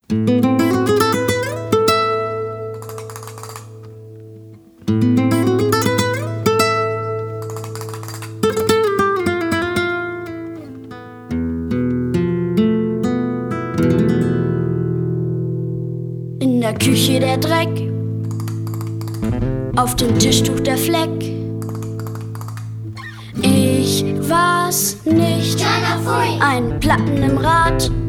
In der Küche der Dreck, auf dem Tischtuch der Fleck. Ich war's nicht, ein Platten im Rad.